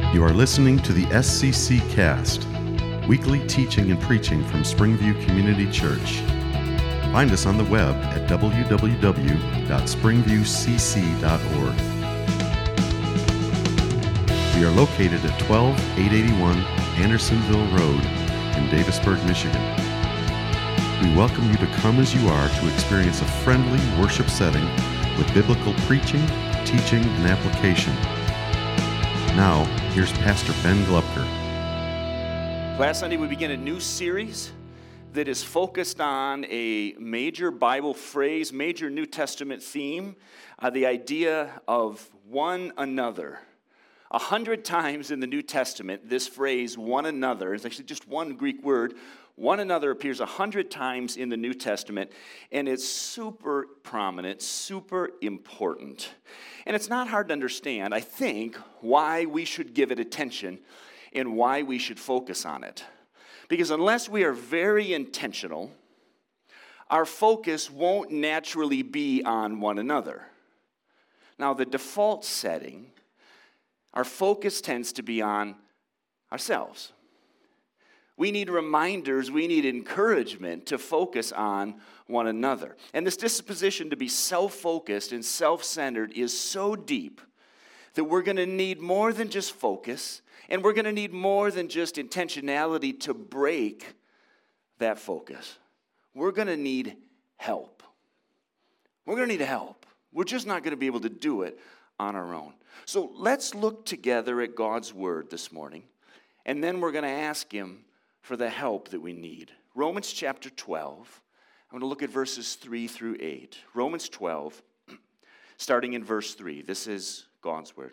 You are listening to the SCC Cast, weekly teaching and preaching from Springview Community Church. Find us on the web at www.springviewcc.org. We are located at 12881 Andersonville Road in Davisburg, Michigan. We welcome you to come as you are to experience a friendly worship setting with biblical preaching, teaching, and application. Now, here's Pastor Ben Glupker. Last Sunday, we began a new series that is focused on a major Bible phrase, major New Testament theme, the idea of one another. 100 times in the New Testament, this phrase, one another, is actually just one Greek word. One another appears 100 times in the New Testament, and it's super prominent, super important. And it's not hard to understand, I think, why we should give it attention and why we should focus on it. Because unless we are very intentional, our focus won't naturally be on one another. Now, the default setting, our focus tends to be on ourselves. We need reminders, we need encouragement to focus on one another. And this disposition to be self-focused and self-centered is so deep that we're going to need more than just focus, and we're going to need more than just intentionality to break that focus. We're going to need help. We're going to need help. We're just not going to be able to do it on our own. So let's look together at God's Word this morning, and then we're going to ask Him for the help that we need. Romans chapter 12, I'm going to look at verses 3 through 8. Romans 12, starting in verse 3. This is God's Word.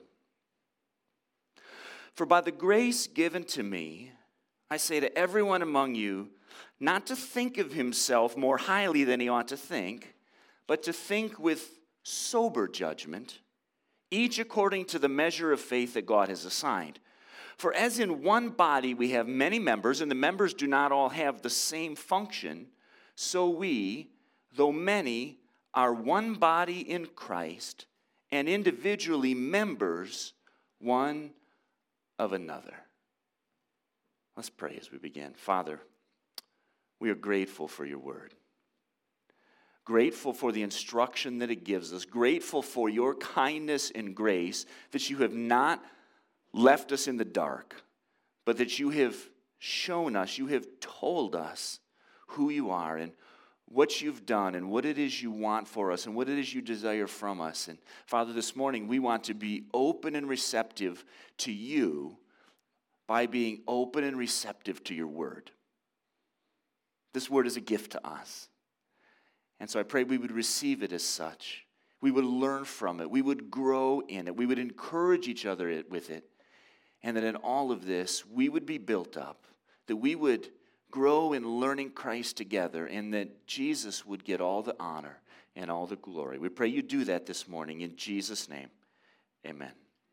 For by the grace given to me, I say to everyone among you, not to think of himself more highly than he ought to think, but to think with sober judgment, each according to the measure of faith that God has assigned. For as in one body we have many members, and the members do not all have the same function, so we, though many, are one body in Christ, and individually members one of another. Let's pray as we begin. Father, we are grateful for your word. Grateful for the instruction that it gives us. Grateful for your kindness and grace that you have not left us in the dark, but that you have shown us, you have told us who you are and what you've done and what it is you want for us and what it is you desire from us. And Father, this morning we want to be open and receptive to you by being open and receptive to your word. This word is a gift to us. And so I pray we would receive it as such. We would learn from it. We would grow in it. We would encourage each other with it. And that in all of this, we would be built up, that we would grow in learning Christ together, and that Jesus would get all the honor and all the glory. We pray you do that this morning in Jesus' name. Amen.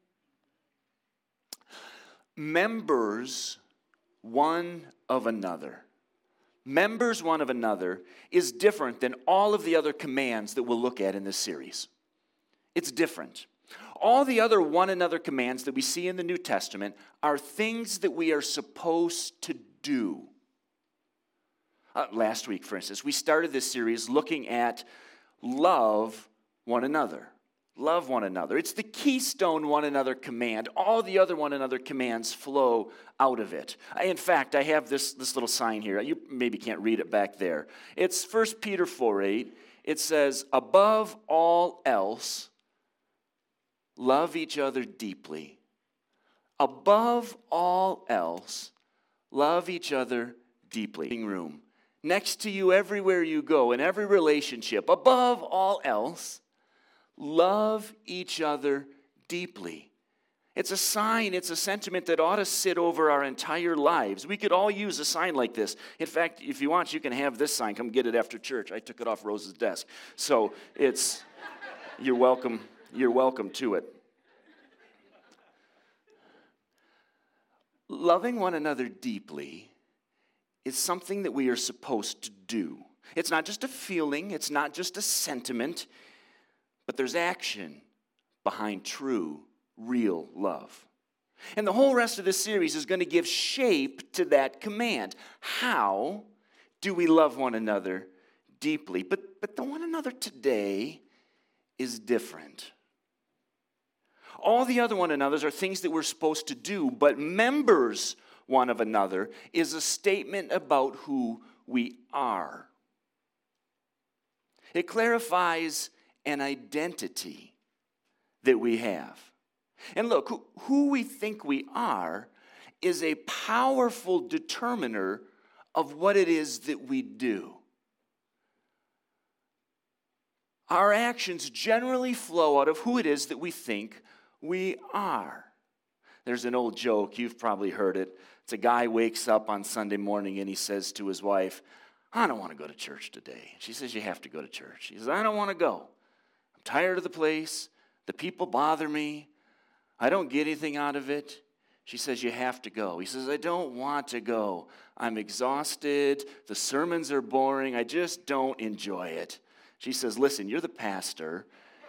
Members one of another. Members one of another is different than all of the other commands that we'll look at in this series. It's different. All the other one another commands that we see in the New Testament are things that we are supposed to do. Last week, for instance, we started this series looking at love one another. Love one another. It's the keystone one another command. All the other one another commands flow out of it. In fact, I have this little sign here. You maybe can't read it back there. It's 1 Peter 4:8. It says, above all else, love each other deeply. Above all else, love each other deeply. Room. Next to you everywhere you go, in every relationship. Above all else, love each other deeply. It's a sign, it's a sentiment that ought to sit over our entire lives. We could all use a sign like this. In fact, if you want, you can have this sign. Come get it after church. I took it off Rose's desk. So you're welcome. You're welcome to it. Loving one another deeply is something that we are supposed to do. It's not just a feeling, it's not just a sentiment, but there's action behind true, real love. And the whole rest of this series is going to give shape to that command. How do we love one another deeply? But the one another today is different. All the other one another's are things that we're supposed to do, but members one of another is a statement about who we are. It clarifies an identity that we have. And look, who we think we are is a powerful determiner of what it is that we do. Our actions generally flow out of who it is that we think we are. There's an old joke, you've probably heard it. It's a guy wakes up on Sunday morning and he says to his wife, I don't want to go to church today. She says, you have to go to church. He says, I don't want to go. I'm tired of the place. The people bother me. I don't get anything out of it. She says, you have to go. He says, I don't want to go. I'm exhausted. The sermons are boring. I just don't enjoy it. She says, listen, you're the pastor,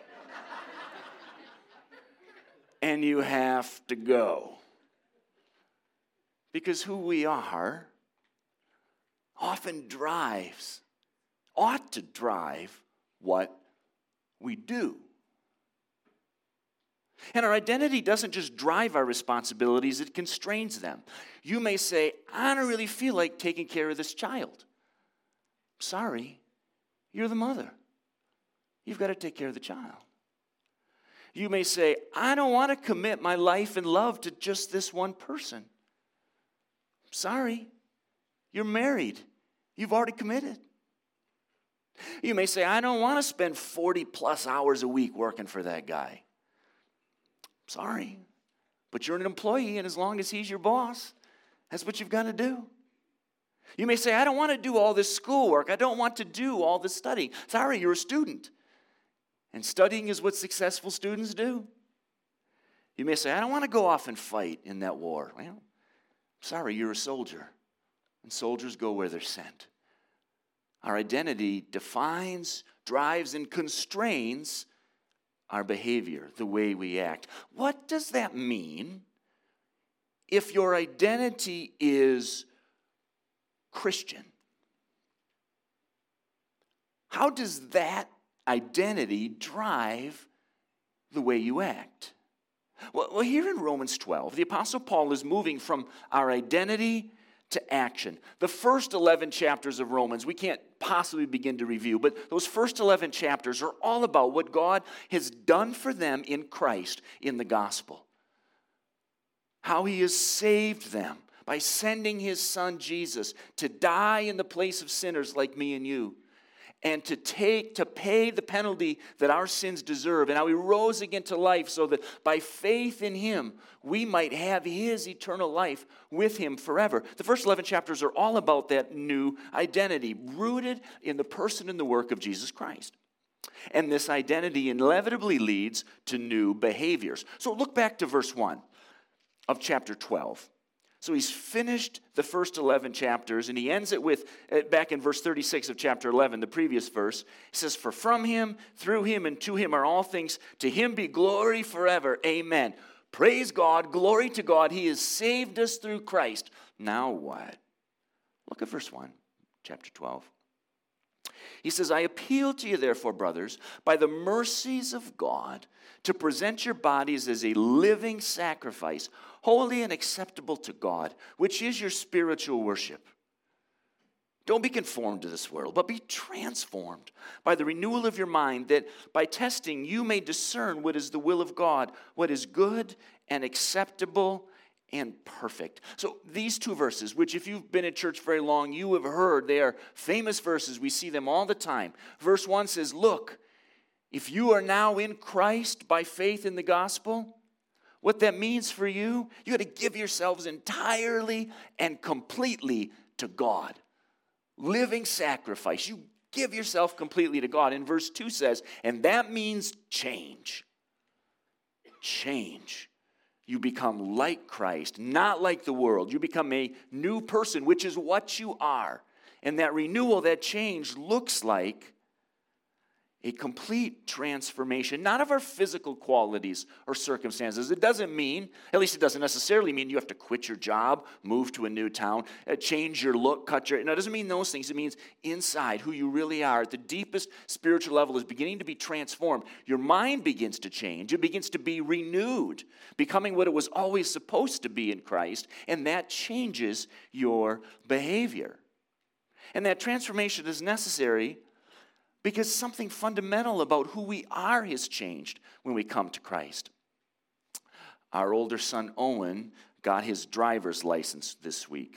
and you have to go. Because who we are often ought to drive what we do. And our identity doesn't just drive our responsibilities, it constrains them. You may say, I don't really feel like taking care of this child. Sorry, you're the mother. You've got to take care of the child. You may say, I don't want to commit my life and love to just this one person. Sorry, you're married. You've already committed. You may say, I don't want to spend 40 plus hours a week working for that guy. Sorry, but you're an employee, and as long as he's your boss, that's what you've got to do. You may say, I don't want to do all this schoolwork. I don't want to do all this studying. Sorry, you're a student. And studying is what successful students do. You may say, I don't want to go off and fight in that war. Well, sorry, you're a soldier. And soldiers go where they're sent. Our identity defines, drives, and constrains our behavior, the way we act. What does that mean if your identity is Christian? How does that identity drive the way you act? Well, here in Romans 12, the Apostle Paul is moving from our identity to action. The first 11 chapters of Romans, we can't possibly begin to review, but those first 11 chapters are all about what God has done for them in Christ in the gospel. How he has saved them by sending his son Jesus to die in the place of sinners like me and you, and to pay the penalty that our sins deserve, and how he rose again to life so that by faith in him, we might have his eternal life with him forever. The first 11 chapters are all about that new identity, rooted in the person and the work of Jesus Christ. And this identity inevitably leads to new behaviors. So look back to verse 1 of chapter 12. So he's finished the first 11 chapters, and he ends it with, back in verse 36 of chapter 11, the previous verse, he says, for from him, through him, and to him are all things. To him be glory forever. Amen. Praise God. Glory to God. He has saved us through Christ. Now what? Look at verse 1, chapter 12. He says, I appeal to you, therefore, brothers, by the mercies of God, to present your bodies as a living sacrifice, holy and acceptable to God, which is your spiritual worship. Don't be conformed to this world, but be transformed by the renewal of your mind, that by testing you may discern what is the will of God, what is good and acceptable and perfect. So these two verses, which if you've been in church very long, you have heard, they are famous verses. We see them all the time. Verse 1 says, look, if you are now in Christ by faith in the gospel, what that means for you, you got to give yourselves entirely and completely to God. Living sacrifice. You give yourself completely to God. And verse 2 says, and that means change. Change. You become like Christ, not like the world. You become a new person, which is what you are. And that renewal, that change looks like a complete transformation, not of our physical qualities or circumstances. It doesn't mean, at least it doesn't necessarily mean you have to quit your job, move to a new town, change your look, no, it doesn't mean those things. It means inside, who you really are, at the deepest spiritual level is beginning to be transformed. Your mind begins to change. It begins to be renewed, becoming what it was always supposed to be in Christ, and that changes your behavior. And that transformation is necessary because something fundamental about who we are has changed when we come to Christ. Our older son, Owen, got his driver's license this week.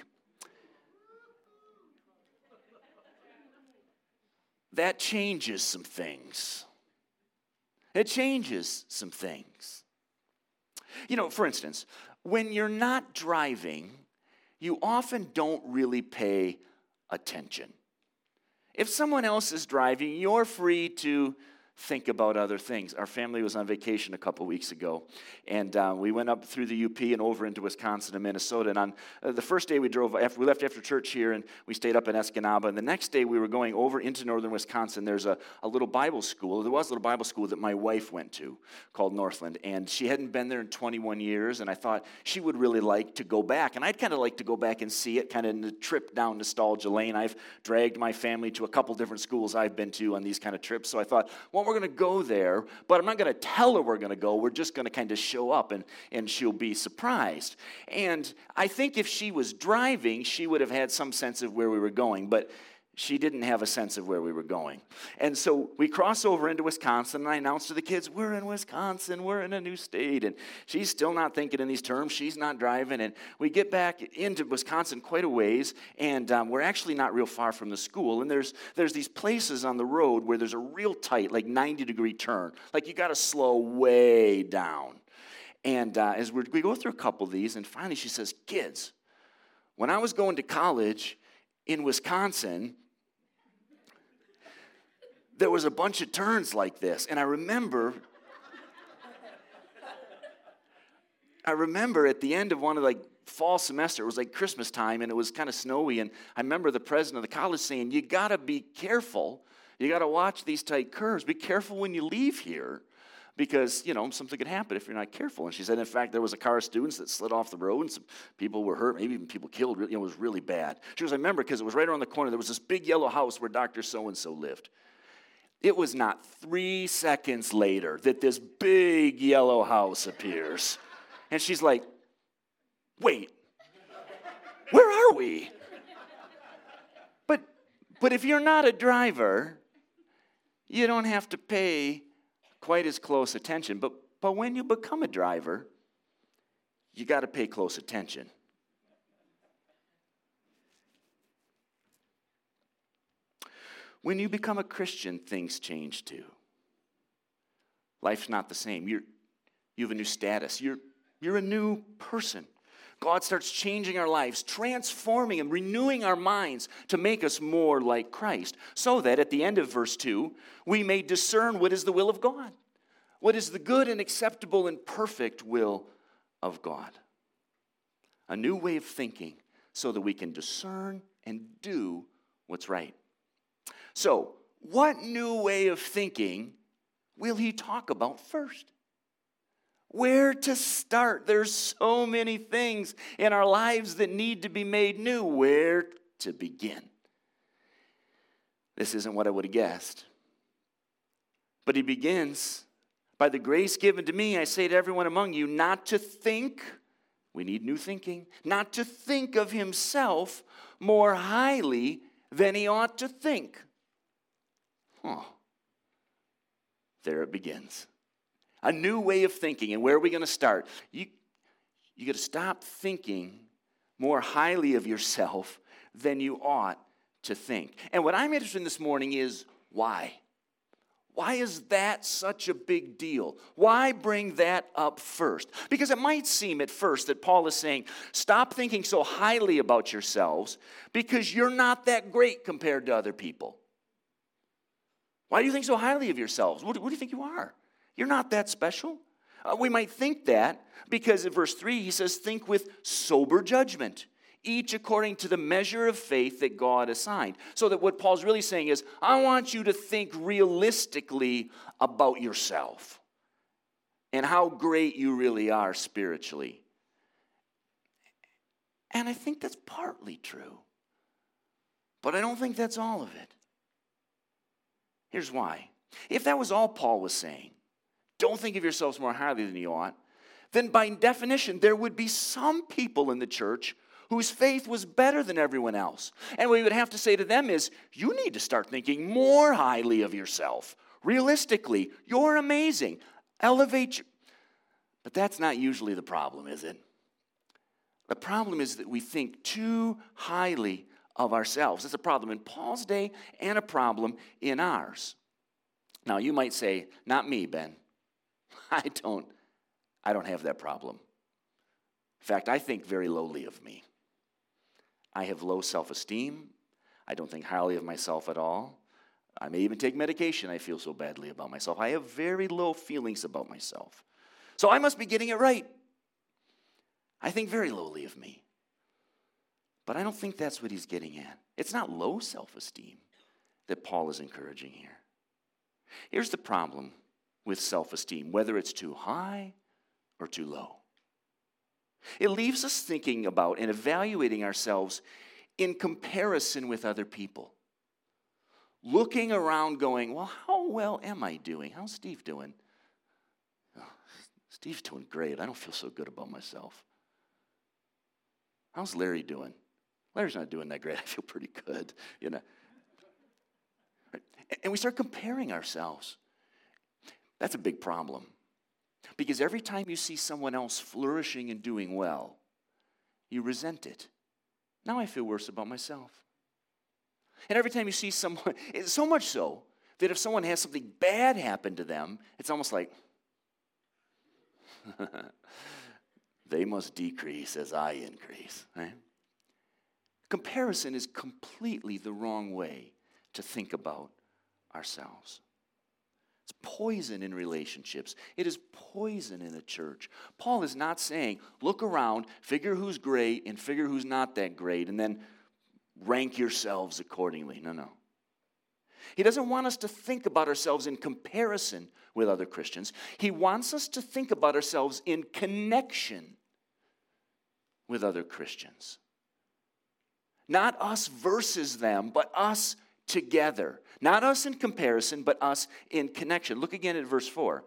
That changes some things. It changes some things. You know, for instance, when you're not driving, you often don't really pay attention. If someone else is driving, you're free to think about other things. Our family was on vacation a couple weeks ago, and we went up through the UP and over into Wisconsin and Minnesota. And on the first day we left after church here, and we stayed up in Escanaba. And the next day we were going over into northern Wisconsin. There's a little Bible school. There was a little Bible school that my wife went to called Northland, and she hadn't been there in 21 years, and I thought she would really like to go back. And I'd kind of like to go back and see it, kind of in the trip down nostalgia lane. I've dragged my family to a couple different schools I've been to on these kind of trips, so I thought, well, we're going to go there, but I'm not going to tell her we're going to go. We're just going to kind of show up, and she'll be surprised. And I think if she was driving, she would have had some sense of where we were going, but she didn't have a sense of where we were going. And so we cross over into Wisconsin, and I announced to the kids, we're in Wisconsin, we're in a new state. And she's still not thinking in these terms. She's not driving. And we get back into Wisconsin quite a ways, and we're actually not real far from the school. And there's these places on the road where there's a real tight, like 90-degree turn. Like you got to slow way down. And as we go through a couple of these, and finally she says, kids, when I was going to college in Wisconsin, there was a bunch of turns like this. And I remember at the end of one of fall semester, it was like Christmas time, and it was kind of snowy, and I remember the president of the college saying, you got to be careful. You got to watch these tight curves. Be careful when you leave here, because, something could happen if you're not careful. And she said, in fact, there was a car of students that slid off the road, and some people were hurt, maybe even people killed. It was really bad. She goes, I remember, because it was right around the corner, there was this big yellow house where Dr. So-and-so lived. It was not 3 seconds later that this big yellow house appears. And she's like, wait, where are we? But if you're not a driver, you don't have to pay quite as close attention. But when you become a driver, you got to pay close attention. When you become a Christian, things change too. Life's not the same. You have a new status. You're a new person. God starts changing our lives, transforming and renewing our minds to make us more like Christ, so that at the end of verse 2, we may discern what is the will of God, what is the good and acceptable and perfect will of God. A new way of thinking so that we can discern and do what's right. So, what new way of thinking will he talk about first? Where to start? There's so many things in our lives that need to be made new. Where to begin? This isn't what I would have guessed. But he begins, by the grace given to me, I say to everyone among you, not to think, we need new thinking, not to think of himself more highly than he ought to think. There it begins. A new way of thinking. And where are we going to start? You got to stop thinking more highly of yourself than you ought to think. And what I'm interested in this morning is why? Why is that such a big deal? Why bring that up first? Because it might seem at first that Paul is saying, stop thinking so highly about yourselves because you're not that great compared to other people. Why do you think so highly of yourselves? What do you think you are? You're not that special. We might think that because in verse 3 he says, think with sober judgment, each according to the measure of faith that God assigned. So that what Paul's really saying is, I want you to think realistically about yourself and how great you really are spiritually. And I think that's partly true. But I don't think that's all of it. Here's why. If that was all Paul was saying, don't think of yourselves more highly than you ought, then by definition, there would be some people in the church whose faith was better than everyone else. And what we would have to say to them is, you need to start thinking more highly of yourself. Realistically, you're amazing. Elevate your... But that's not usually the problem, is it? The problem is that we think too highly of ourselves. It's a problem in Paul's day and a problem in ours. Now, you might say, not me, Ben. I don't have that problem. In fact, I think very lowly of me. I have low self-esteem. I don't think highly of myself at all. I may even take medication. I feel so badly about myself. I have very low feelings about myself. So I must be getting it right. I think very lowly of me. But I don't think that's what he's getting at. It's not low self-esteem that Paul is encouraging here. Here's the problem with self-esteem, whether it's too high or too low. It leaves us thinking about and evaluating ourselves in comparison with other people. Looking around going, well, how well am I doing? How's Steve doing? Oh, Steve's doing great. I don't feel so good about myself. How's Larry doing? Larry's not doing that great. I feel pretty good, you know. And we start comparing ourselves. That's a big problem. Because every time you see someone else flourishing and doing well, you resent it. Now I feel worse about myself. And every time you see someone, it's so much so that if someone has something bad happen to them, it's almost like, they must decrease as I increase. Right? Comparison is completely the wrong way to think about ourselves. It's poison in relationships. It is poison in a church. Paul is not saying, look around, figure who's great and figure who's not that great, and then rank yourselves accordingly. No. He doesn't want us to think about ourselves in comparison with other Christians. He wants us to think about ourselves in connection with other Christians. Not us versus them, but us together. Not us in comparison, but us in connection. Look again at verse 4.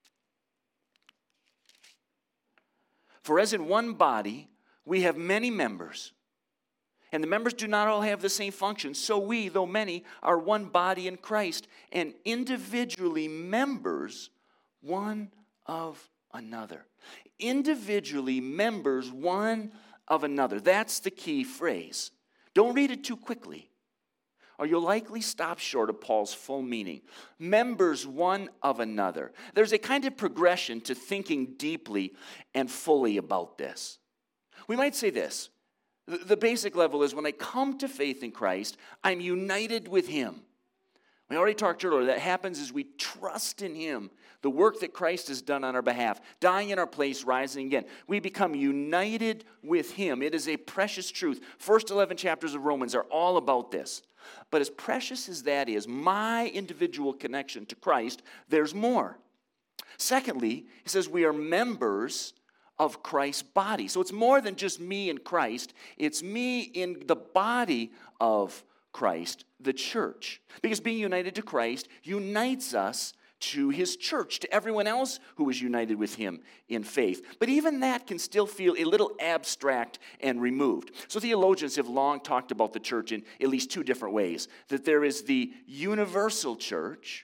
For as in one body we have many members, and the members do not all have the same function, so we, though many, are one body in Christ, and individually members one of another. Individually members one of another. That's the key phrase. Don't read it too quickly, or you'll likely stop short of Paul's full meaning. Members one of another. There's a kind of progression to thinking deeply and fully about this. We might say this. The basic level is when I come to faith in Christ, I'm united with Him. We already talked earlier, that happens as we trust in Him, the work that Christ has done on our behalf, dying in our place, rising again. We become united with Him. It is a precious truth. First 11 chapters of Romans are all about this. But as precious as that is, my individual connection to Christ, there's more. Secondly, he says we are members of Christ's body. So it's more than just me and Christ. It's me in the body of Christ, the church. Because being united to Christ unites us to His church, to everyone else who is united with Him in faith. But even that can still feel a little abstract and removed. So theologians have long talked about the church in at least two different ways. That there is the universal church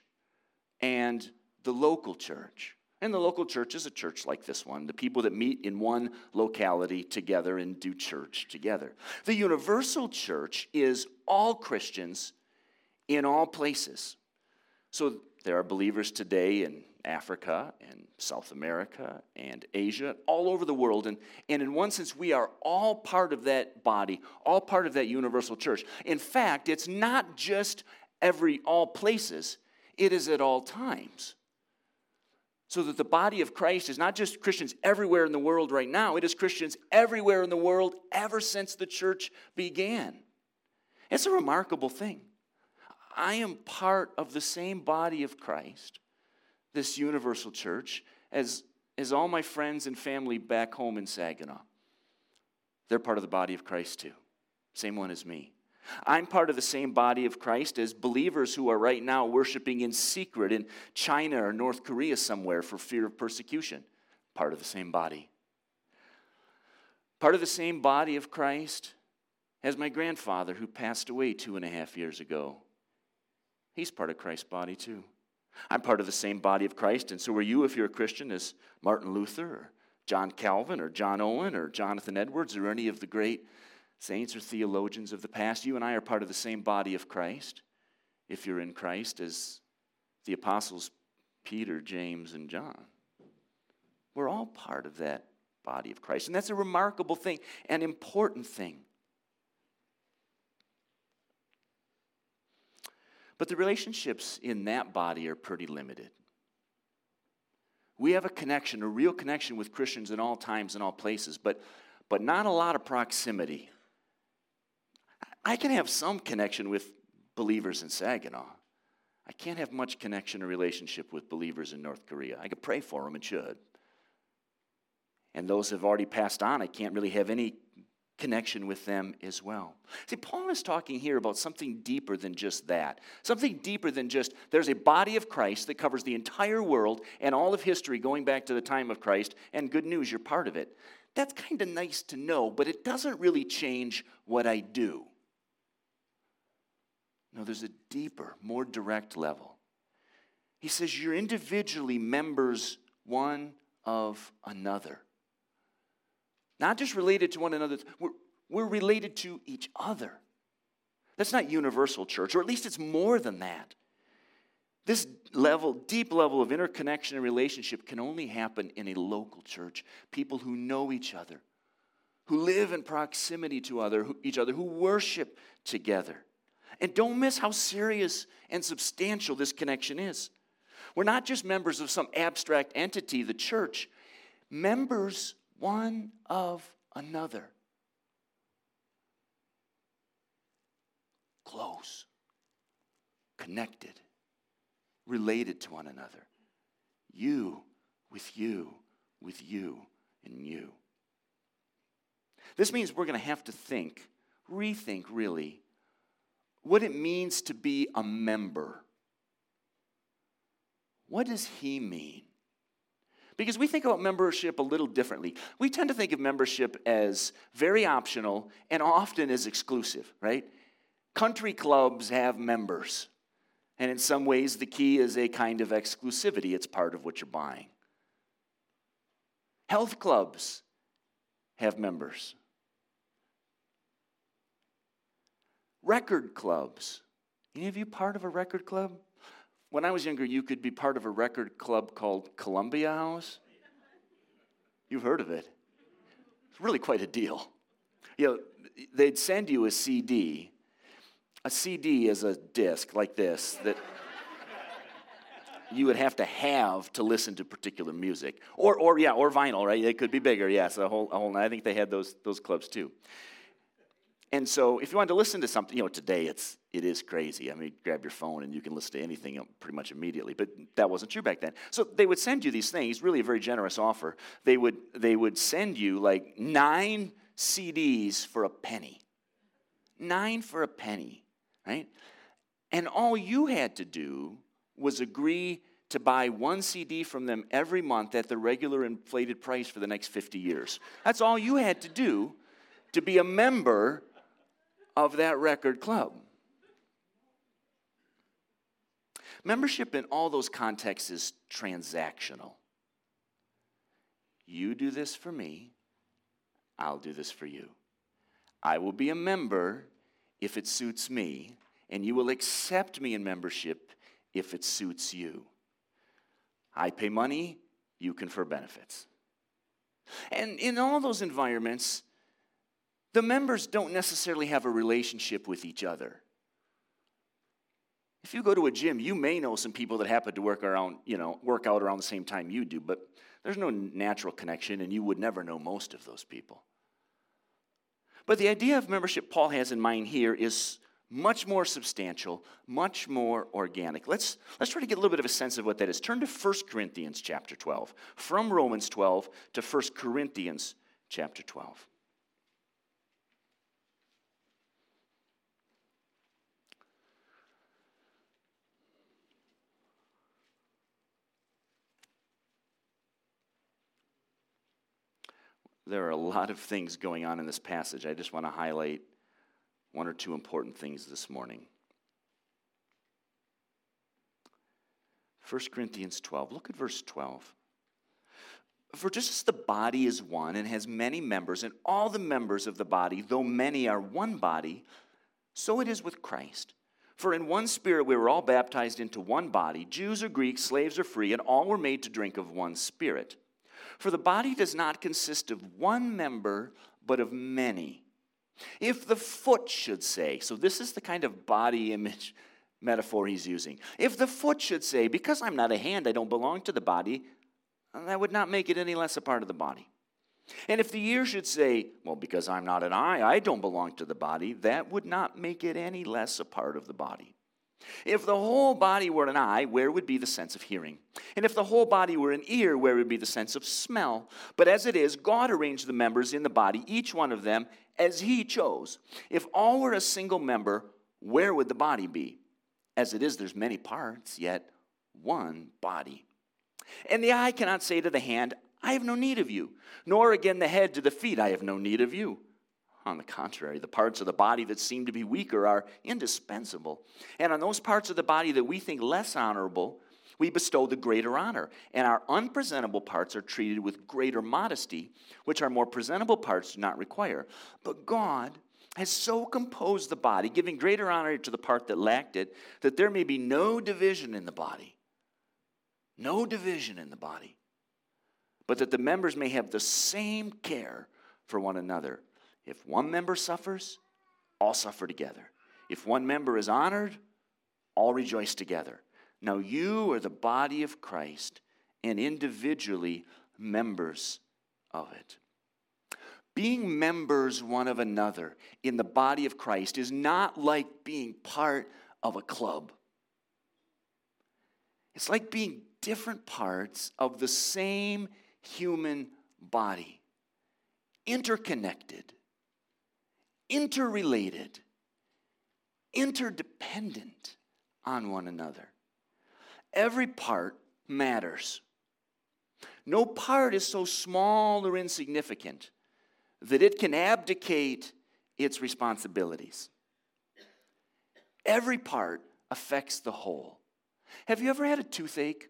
and the local church. And the local church is a church like this one, the people that meet in one locality together and do church together. The universal church is all Christians in all places. So there are believers today in Africa and South America and Asia, all over the world. And in one sense, we are all part of that body, all part of that universal church. In fact, it's not just all places, it is at all times. So that the body of Christ is not just Christians everywhere in the world right now, it is Christians everywhere in the world ever since the church began. It's a remarkable thing. I am part of the same body of Christ, this universal church, as all my friends and family back home in Saginaw. They're part of the body of Christ too. Same one as me. I'm part of the same body of Christ as believers who are right now worshiping in secret in China or North Korea somewhere for fear of persecution. Part of the same body. Part of the same body of Christ as my grandfather who passed away 2.5 years ago. He's part of Christ's body too. I'm part of the same body of Christ, and so are you if you're a Christian, as Martin Luther or John Calvin or John Owen or Jonathan Edwards or any of the great saints or theologians of the past. You and I are part of the same body of Christ, if you're in Christ, as the apostles Peter, James, and John. We're all part of that body of Christ, and that's a remarkable thing, an important thing. But the relationships in that body are pretty limited. We have a connection, a real connection with Christians in all times and all places, but not a lot of proximity. I can have some connection with believers in Saginaw. I can't have much connection or relationship with believers in North Korea. I could pray for them and should. And those have already passed on. I can't really have any connection with them as well. See, Paul is talking here about something deeper than just that. Something deeper than just there's a body of Christ that covers the entire world and all of history going back to the time of Christ, and good news, you're part of it. That's kind of nice to know, but it doesn't really change what I do. No, there's a deeper, more direct level. He says you're individually members one of another. Not just related to one another, we're related to each other. That's not universal church, or at least it's more than that. This level, deep level of interconnection and relationship can only happen in a local church. People who know each other, who live in proximity to each other, who worship together. And don't miss how serious and substantial this connection is. We're not just members of some abstract entity, the church. Members one of another. Close. Connected. Related to one another. You with you, with you, and you. This means we're going to have to rethink really, what it means to be a member. What does he mean? Because we think about membership a little differently. We tend to think of membership as very optional and often as exclusive, right? Country clubs have members. And in some ways, the key is a kind of exclusivity. It's part of what you're buying. Health clubs have members. Record clubs. Any of you part of a record club? When I was younger, you could be part of a record club called Columbia House. You've heard of it. It's really quite a deal. You know, they'd send you a CD. A CD is a disc like this that you would have to listen to particular music. Or vinyl, right? It could be bigger, yes. I think they had those clubs too. And so if you wanted to listen to something, today it is crazy. I mean, grab your phone and you can listen to anything pretty much immediately. But that wasn't true back then. So they would send you these things, really a very generous offer. They would send you like 9 CDs for a penny. 9 for a penny, right? And all you had to do was agree to buy 1 CD from them every month at the regular inflated price for the next 50 years. That's all you had to do to be a member of that record club. Membership in all those contexts is transactional. You do this for me, I'll do this for you. I will be a member if it suits me, and you will accept me in membership if it suits you. I pay money, you confer benefits. And in all those environments, the members don't necessarily have a relationship with each other. If you go to a gym, you may know some people that happen to work out around the same time you do, but there's no natural connection, and you would never know most of those people. But the idea of membership Paul has in mind here is much more substantial, much more organic. Let's try to get a little bit of a sense of what that is. Turn to 1 Corinthians chapter 12. From Romans 12 to 1 Corinthians chapter 12. There are a lot of things going on in this passage. I just want to highlight one or two important things this morning. 1 Corinthians 12. Look at verse 12. For just as the body is one and has many members, and all the members of the body, though many, are one body, so it is with Christ. For in one Spirit we were all baptized into one body, Jews or Greeks, slaves or free, and all were made to drink of one Spirit. For the body does not consist of one member, but of many. If the foot should say, so this is the kind of body image metaphor he's using. If the foot should say, because I'm not a hand, I don't belong to the body, that would not make it any less a part of the body. And if the ear should say, well, because I'm not an eye, I don't belong to the body, that would not make it any less a part of the body. If the whole body were an eye, where would be the sense of hearing? And if the whole body were an ear, where would be the sense of smell? But as it is, God arranged the members in the body, each one of them, as he chose. If all were a single member, where would the body be? As it is, there's many parts, yet one body. And the eye cannot say to the hand, I have no need of you, nor again the head to the feet, I have no need of you. On the contrary, the parts of the body that seem to be weaker are indispensable. And on those parts of the body that we think less honorable, we bestow the greater honor. And our unpresentable parts are treated with greater modesty, which our more presentable parts do not require. But God has so composed the body, giving greater honor to the part that lacked it, that there may be no division in the body. No division in the body. But that the members may have the same care for one another. If one member suffers, all suffer together. If one member is honored, all rejoice together. Now you are the body of Christ and individually members of it. Being members one of another in the body of Christ is not like being part of a club. It's like being different parts of the same human body, interconnected, interrelated, interdependent on one another. Every part matters. No part is so small or insignificant that it can abdicate its responsibilities. Every part affects the whole. Have you ever had a toothache?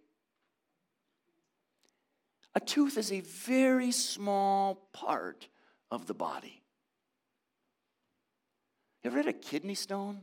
A tooth is a very small part of the body. You ever had a kidney stone?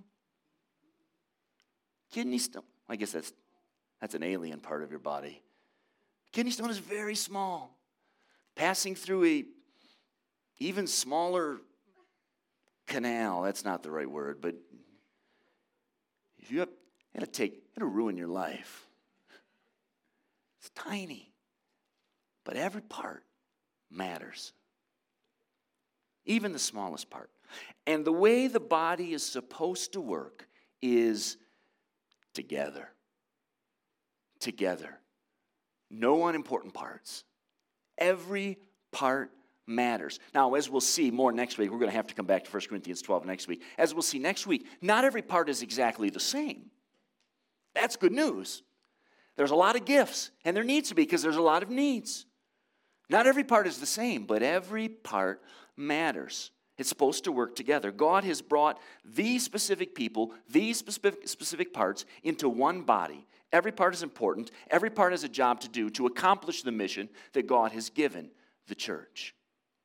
Kidney stone, I guess that's an alien part of your body. Kidney stone is very small, passing through a even smaller canal. That's not the right word, but if you have, it'll ruin your life. It's tiny, but every part matters. Even the smallest part. And the way the body is supposed to work is together. Together. No unimportant parts. Every part matters. Now, as we'll see more next week, we're going to have to come back to 1 Corinthians 12 next week. As we'll see next week, not every part is exactly the same. That's good news. There's a lot of gifts, and there needs to be because there's a lot of needs. Not every part is the same, but every part matters. It's supposed to work together. God has brought these specific people, these specific parts into one body. Every part is important. Every part has a job to do to accomplish the mission that God has given the church.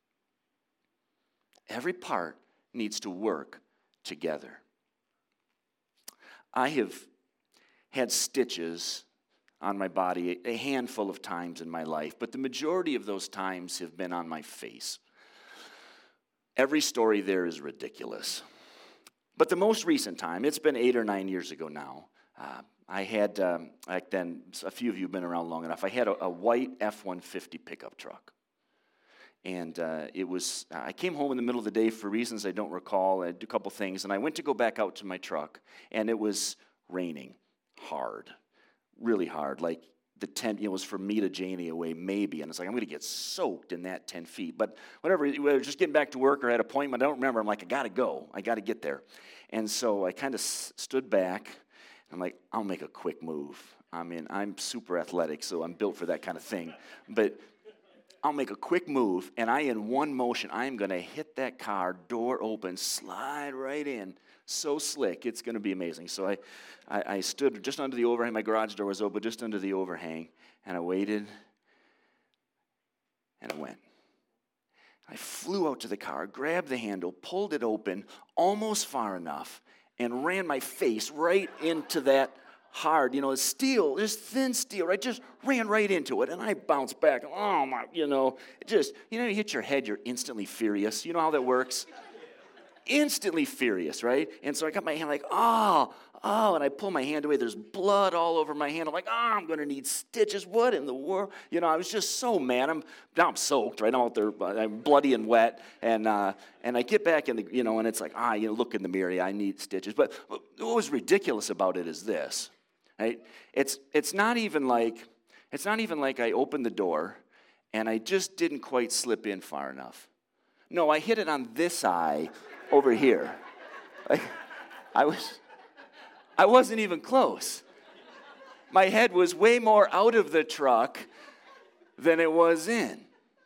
Every part needs to work together. I have had stitches on my body a handful of times in my life, but the majority of those times have been on my face. Every story there is ridiculous. But the most recent time, it's been 8 or 9 years ago now, I had, back then, a few of you have been around long enough, I had a white F-150 pickup truck. And I came home in the middle of the day for reasons I don't recall. I did a couple things, and I went to go back out to my truck, and it was raining hard, really hard. Like the tent, was from me to Janie away, maybe. And it's like, I'm going to get soaked in that 10 feet. But whatever, we were just getting back to work or had an appointment. I don't remember. I'm like, I got to go. I got to get there. And so I kind of stood back. I'm like, I'll make a quick move. I mean, I'm super athletic, so I'm built for that kind of thing. But I'll make a quick move, and in one motion, I am going to hit that car, door open, slide right in. So slick, it's going to be amazing. So I stood just under the overhang. My garage door was open, just under the overhang, and I waited, and I went. I flew out to the car, grabbed the handle, pulled it open almost far enough, and ran my face right into that hard, steel, just thin steel, right? Just ran right into it, and I bounced back. Oh, my, you hit your head, you're instantly furious. You know how that works? Instantly furious, right? And so I got my hand like, oh, and I pull my hand away. There's blood all over my hand. I'm like, I'm going to need stitches. What in the world? I was just so mad. Now I'm soaked, right? I'm out there, I'm bloody and wet, and I get back in the, and it's like, look in the mirror. I need stitches. But what was ridiculous about it is this. Right? It's not even like I opened the door and I just didn't quite slip in far enough. No, I hit it on this eye over here. Like, I wasn't even close. My head was way more out of the truck than it was in.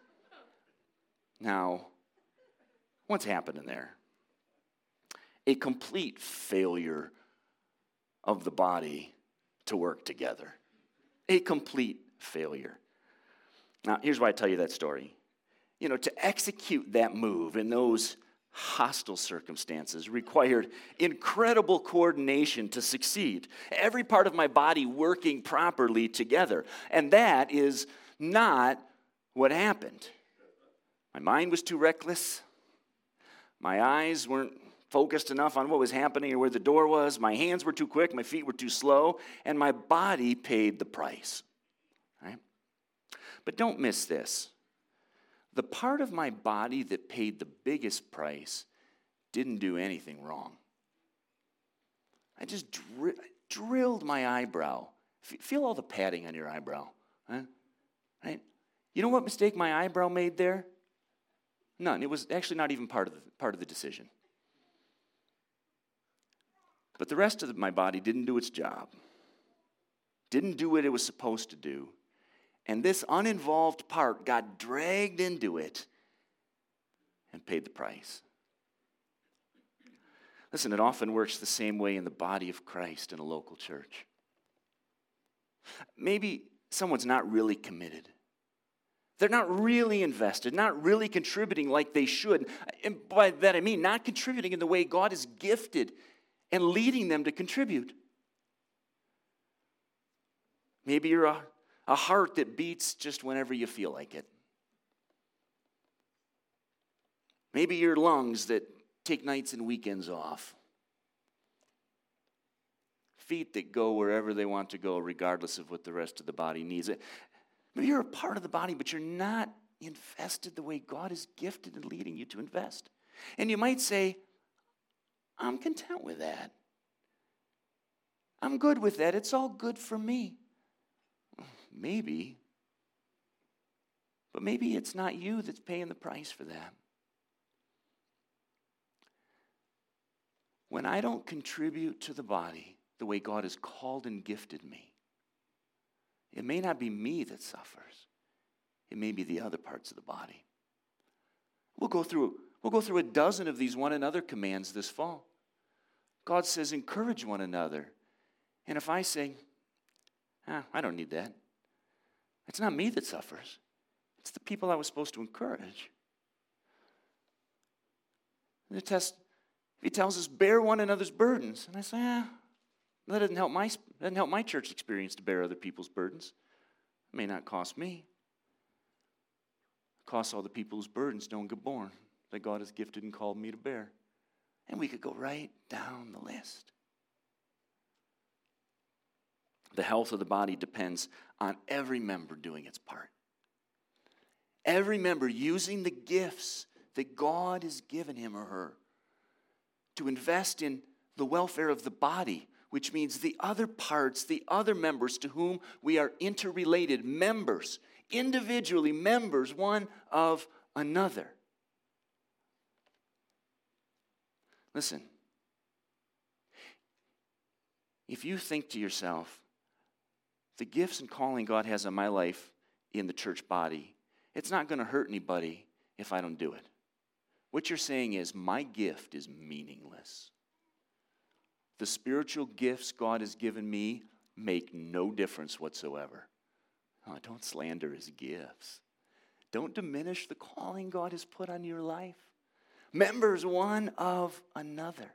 Now, what's happening there? A complete failure of the body to work together. A complete failure. Now, here's why I tell you that story. To execute that move in those hostile circumstances required incredible coordination to succeed. Every part of my body working properly together. And that is not what happened. My mind was too reckless. My eyes weren't focused enough on what was happening or where the door was. My hands were too quick, my feet were too slow, and my body paid the price. Right? But don't miss this. The part of my body that paid the biggest price didn't do anything wrong. I just drilled my eyebrow. Feel all the padding on your eyebrow. Huh? Right? You know what mistake my eyebrow made there? None. It was actually not even part of the decision. But the rest of my body didn't do its job, didn't do what it was supposed to do, and this uninvolved part got dragged into it and paid the price. Listen, it often works the same way in the body of Christ in a local church. Maybe someone's not really committed. They're not really invested, not really contributing like they should. And by that I mean not contributing in the way God has gifted and leading them to contribute. Maybe you're a heart that beats just whenever you feel like it. Maybe you're lungs that take nights and weekends off. Feet that go wherever they want to go, regardless of what the rest of the body needs. Maybe you're a part of the body, but you're not invested the way God is gifted and leading you to invest. And you might say, I'm content with that. I'm good with that. It's all good for me. Maybe. But maybe it's not you that's paying the price for that. When I don't contribute to the body the way God has called and gifted me, it may not be me that suffers. It may be the other parts of the body. We'll go through a dozen of these one another commands this fall. God says, encourage one another. And if I say, I don't need that, it's not me that suffers. It's the people I was supposed to encourage. He tells us, bear one another's burdens. And I say, that doesn't help my church experience to bear other people's burdens. It may not cost me. It costs all the people whose burdens don't get born, that God has gifted and called me to bear. And we could go right down the list. The health of the body depends on every member doing its part. Every member using the gifts that God has given him or her to invest in the welfare of the body, which means the other parts, the other members to whom we are interrelated, members, individually members one of another. Listen, if you think to yourself, the gifts and calling God has on my life in the church body, it's not going to hurt anybody if I don't do it. What you're saying is, my gift is meaningless. The spiritual gifts God has given me make no difference whatsoever. Oh, don't slander his gifts. Don't diminish the calling God has put on your life. Members one of another.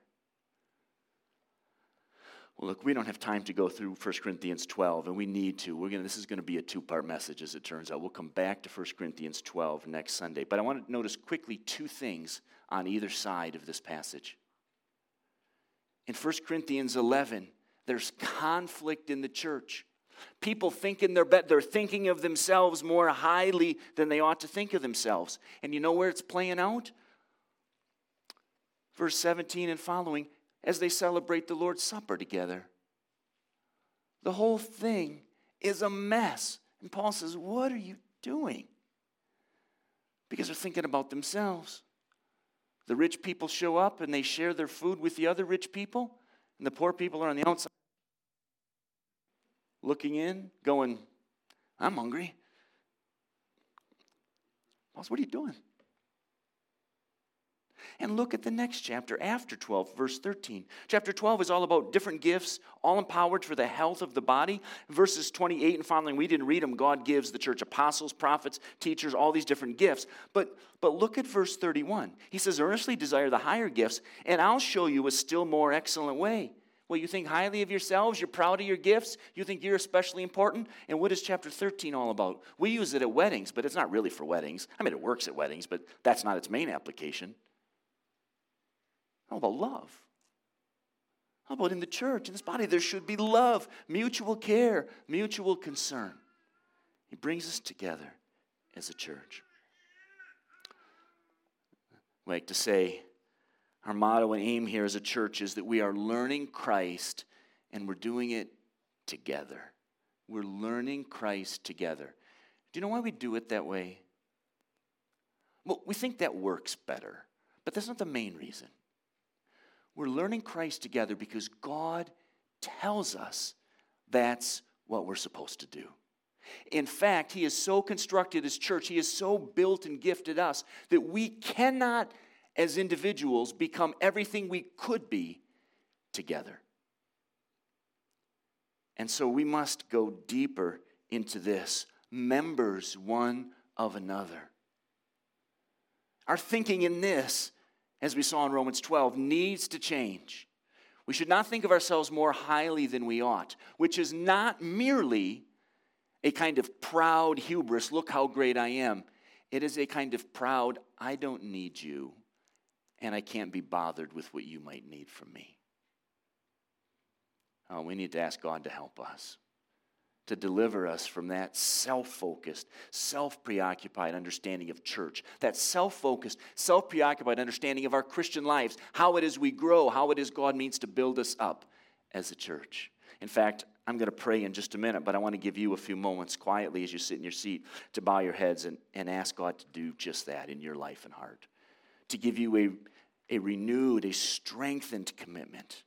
Well, look, we don't have time to go through 1 Corinthians 12, and we need to. This is going to be a two-part message, as it turns out. We'll come back to 1 Corinthians 12 next Sunday. But I want to notice quickly two things on either side of this passage. In 1 Corinthians 11, there's conflict in the church. People think they're thinking of themselves more highly than they ought to think of themselves. And you know where it's playing out? Verse 17 and following, as they celebrate the Lord's Supper together. The whole thing is a mess. And Paul says, what are you doing? Because they're thinking about themselves. The rich people show up and they share their food with the other rich people, and the poor people are on the outside looking in, going, I'm hungry. Paul says, what are you doing? And look at the next chapter after 12, verse 13. Chapter 12 is all about different gifts, all empowered for the health of the body. Verses 28 and following, we didn't read them. God gives the church apostles, prophets, teachers, all these different gifts. But look at verse 31. He says, earnestly desire the higher gifts, and I'll show you a still more excellent way. Well, you think highly of yourselves, you're proud of your gifts, you think you're especially important, and what is chapter 13 all about? We use it at weddings, but it's not really for weddings. I mean, it works at weddings, but that's not its main application. How about love? How about in the church, in this body, there should be love, mutual care, mutual concern. He brings us together as a church. I like to say, our motto and aim here as a church is that we are learning Christ and we're doing it together. We're learning Christ together. Do you know why we do it that way? Well, we think that works better, but that's not the main reason. We're learning Christ together because God tells us that's what we're supposed to do. In fact, he has so constructed his church, he has so built and gifted us that we cannot, as individuals, become everything we could be together. And so we must go deeper into this, members one of another. Our thinking in this, as we saw in Romans 12, needs to change. We should not think of ourselves more highly than we ought, which is not merely a kind of proud hubris, look how great I am. It is a kind of proud, I don't need you, and I can't be bothered with what you might need from me. Oh, we need to ask God to help us, to deliver us from that self-focused, self-preoccupied understanding of church, that self-focused, self-preoccupied understanding of our Christian lives, how it is we grow, how it is God means to build us up as a church. In fact, I'm going to pray in just a minute, but I want to give you a few moments quietly as you sit in your seat to bow your heads and ask God to do just that in your life and heart, to give you a renewed, a strengthened commitment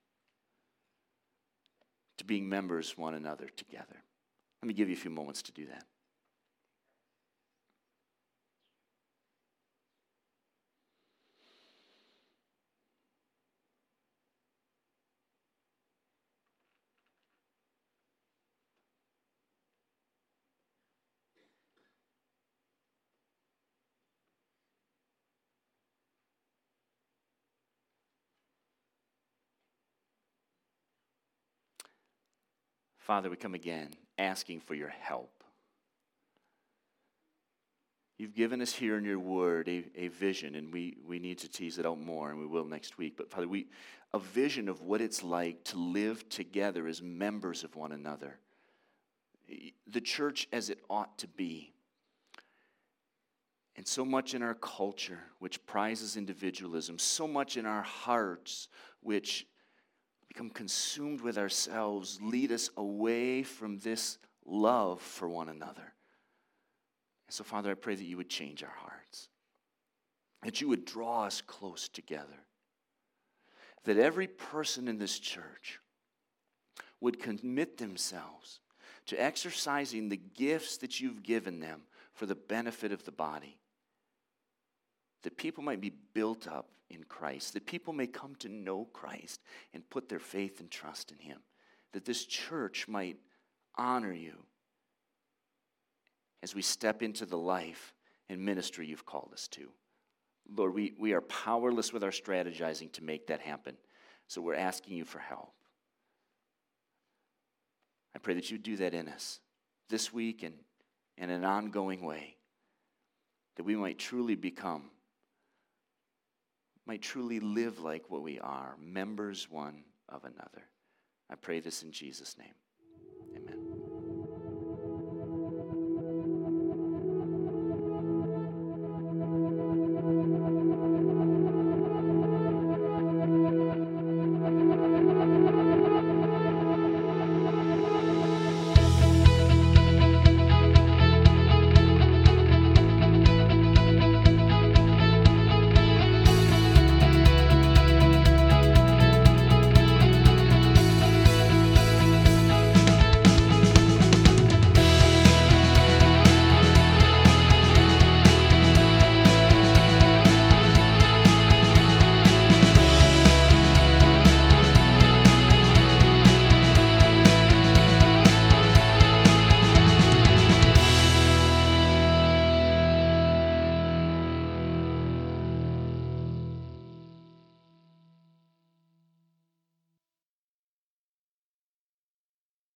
to being members one another together. Let me give you a few moments to do that. Father, we come again asking for your help. You've given us here in your word a vision, and we need to tease it out more, and we will next week. But Father, a vision of what it's like to live together as members of one another. The church as it ought to be. And so much in our culture, which prizes individualism, so much in our hearts, which become consumed with ourselves, lead us away from this love for one another. And so, Father, I pray that you would change our hearts, that you would draw us close together, that every person in this church would commit themselves to exercising the gifts that you've given them for the benefit of the body, that people might be built up in Christ, that people may come to know Christ and put their faith and trust in him, that this church might honor you as we step into the life and ministry you've called us to. Lord, we are powerless with our strategizing to make that happen, so we're asking you for help. I pray that you do that in us this week and in an ongoing way, that we might truly live like what we are, members one of another. I pray this in Jesus' name.